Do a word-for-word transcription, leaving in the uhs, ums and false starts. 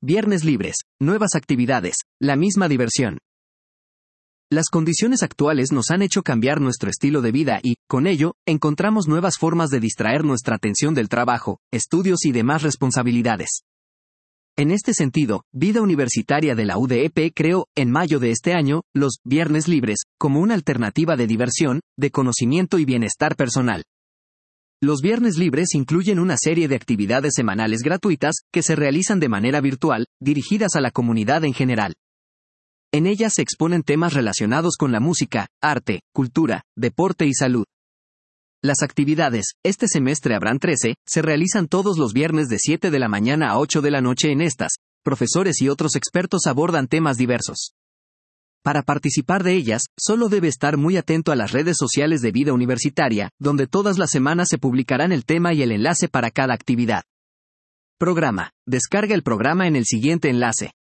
viernes libres, nuevas actividades, la misma diversión. Las condiciones actuales nos han hecho cambiar nuestro estilo de vida y, con ello, encontramos nuevas formas de distraer nuestra atención del trabajo, estudios y demás responsabilidades. En este sentido, Vida Universitaria de la U D E P creó, en mayo de este año, los viernes libres, como una alternativa de diversión, de conocimiento y bienestar personal. Los viernes libres incluyen una serie de actividades semanales gratuitas, que se realizan de manera virtual, dirigidas a la comunidad en general. En ellas se exponen temas relacionados con la música, arte, cultura, deporte y salud. Las actividades, este semestre habrán trece, se realizan todos los viernes de siete de la mañana a ocho de la noche en estas. Profesores y otros expertos abordan temas diversos. Para participar de ellas, solo debe estar muy atento a las redes sociales de Vida Universitaria, donde todas las semanas se publicarán el tema y el enlace para cada actividad. Programa. Descarga el programa en el siguiente enlace.